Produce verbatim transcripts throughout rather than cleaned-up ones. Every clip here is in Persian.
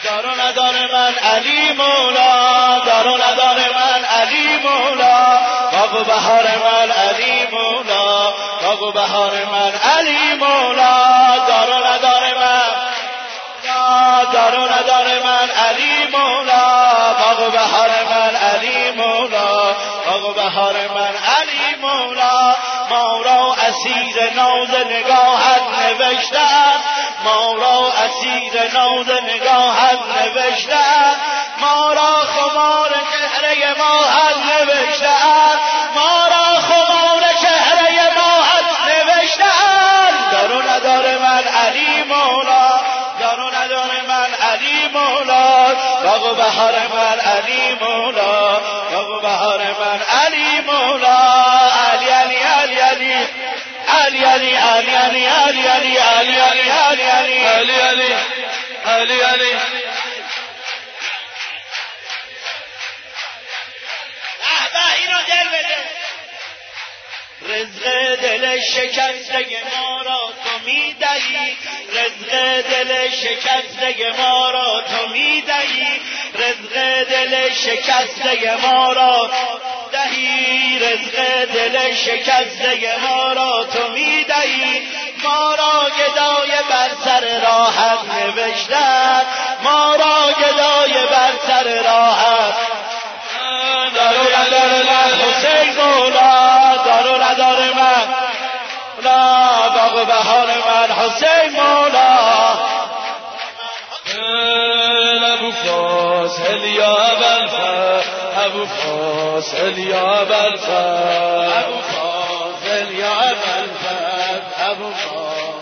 دار و ندار من علی مولا، دار و ندار من علی مولا، باغ و بهار من علی مولا، باغ و بهار من علی مولا، دار و ندار من، دار و ندار من علی مولا، باغ و بهار من علی مولا، باغ و بهار من علی مولا. ما را اسیر ناز نگاهت نوشتند، ما را اسیر ناز نگاهت نوشتند، ما را خمار چهره ماهت نوشتند، ما را خمار چهره ماهت نوشتند. دار و ندار من علی مولا، دار و ندار من علی مولا، باغ و بهار من علی مولا، باغ و بهار من علی مولا. علی علی علی علی علی علی علی علی علی علی علی علی علی علی علی علی علی احبه اینو دل بده. رزق دل شکسته ما را تو میدهی، رزق دل شکسته ما را تو میدهی، رزق دل شکسته ما را دهی، رزق دل شکسته ما را تو میدهی. ما را گدای بر سر راحت نوشتند، ما را گدای بر سر راحت. دار و ندار من حسین مولا، دار و ندار من لا، باغ و بهار من حسین مولا. ابو فاضل یا ابوالفضل، ابو فاضل یا ابوالفضل، ابو فاضل یا ابوالفضل، ابو فاضل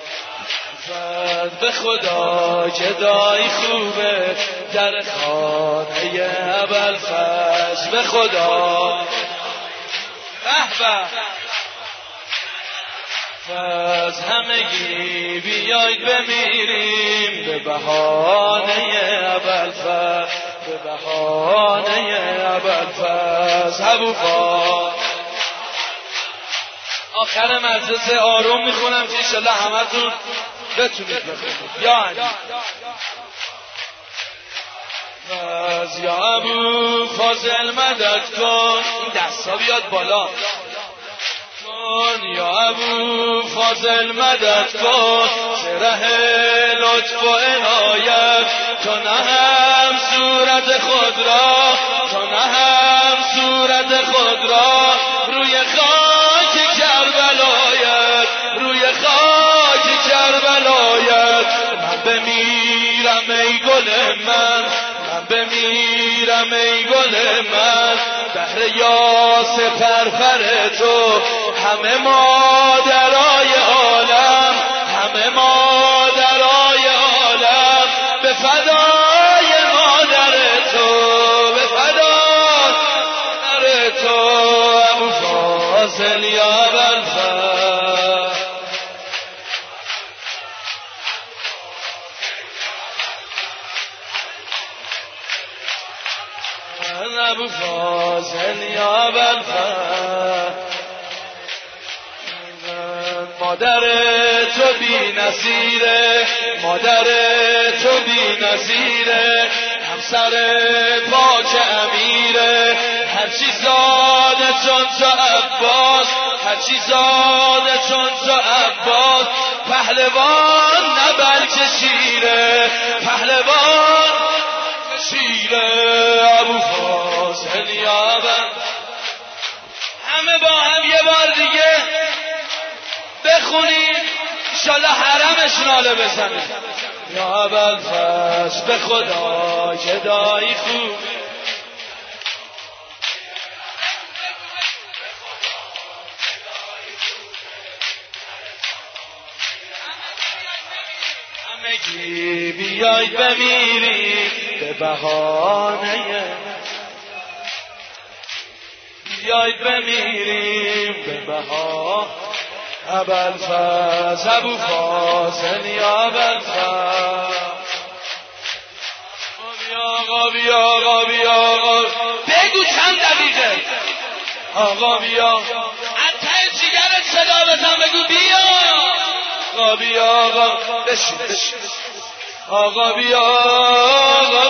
به خدا جدایی خوبه در خانه ابوالفضل، به خدا به فز همگی بیاید بمیریم به بهانه ابوالفضل، به بهانه ابوالفضل. ابوالفضل آخر مجلس آروم میخونم که انشالله همتون بتونید بخونید. یا علی فز یا ابو فاضل مدد کن، این دستا بیاد بالا یا ابو فاضل مدد کن، سره لطف و عنایت، تو نه هم صورت خود را، تو نه هم صورت خود را روی خاک کربلایت، روی خاک کربلایت. من بمیرم ای گل من، من بمیرم ای گل من، بهر یاس پرپر تو همه مادرای عالم، همه مادرای عالم به فدای مادر تو، به فدای مادر تو. ابو فاضل یا ابوالفضل، ابو فاضل یا ابوالفضل. مادر تو بی نظیره، مادر تو بی نظیره، همسر پاک امیره، هرچی زاده چون تو عباس، هرچی زاده چون تو عباس. پهلوان نه بلکه شیره، پهلوان شیره. ابو فاضل یا ابوالفضل. همه با هم یه بار دیگه بخونیم انشالله حرمش ناله بزنه. یا ابوالفضل به خدا جدایی خوب، همگی بیاید بمیریم به بهانه، بیاید بمیریم به بهانه ابوالفضل. ابو فاضل یا ابوالفضل. آقا بیا آقا بیا آقا، بگو چند دقیقه. آقا بیا از ته جیگرت صدا بزن، بگو بیا آقا بیا آقا. بشین بشین آقا بیا